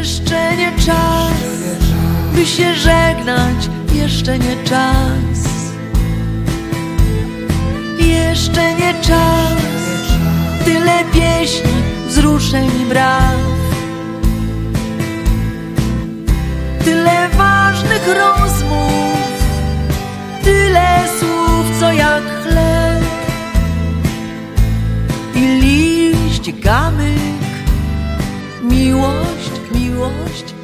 Jeszcze nie czas, by się żegnać, jeszcze nie czas. Jeszcze nie czas, tyle pieśni, wzruszeń i braw, tyle ważnych rozmów, tyle słów, co jak chleb i liść, kamyk. Miłość, miłość